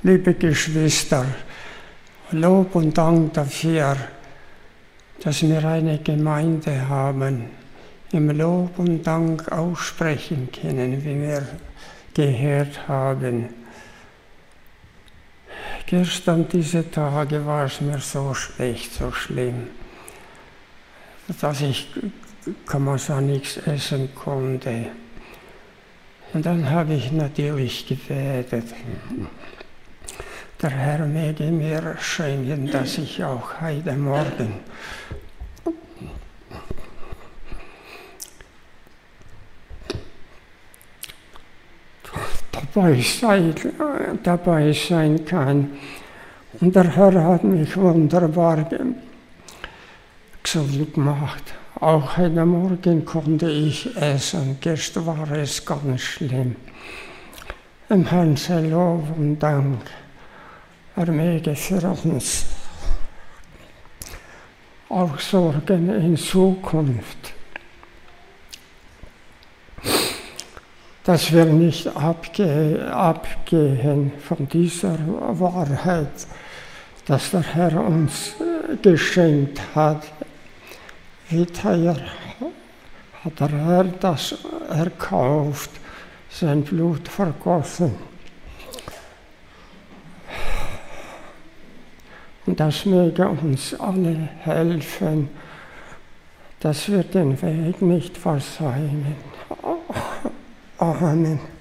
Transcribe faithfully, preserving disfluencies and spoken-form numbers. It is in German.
liebe Geschwister, Lob und Dank dafür, dass wir eine Gemeinde haben, im Lob und Dank aussprechen können, wie wir gehört haben. Gestern diese Tage war es mir so schlecht, so schlimm, dass ich, kann man sagen, nichts essen konnte. Und dann habe ich natürlich gebetet. Der Herr möge mir schenken, dass ich auch heute Morgen dabei sein, dabei sein kann. Und der Herr hat mich wunderbar gesund gemacht. Auch heute Morgen konnte ich essen, gestern war es ganz schlimm. Im Herrn sei Lob und Dank. Er möge für uns auch sorgen in Zukunft, dass wir nicht abge abgehen von dieser Wahrheit, dass der Herr uns geschenkt hat. Wie teuer hat der Herr das erkauft, sein Blut vergossen. Und das möge uns alle helfen, dass wir den Weg nicht versäumen. Amen.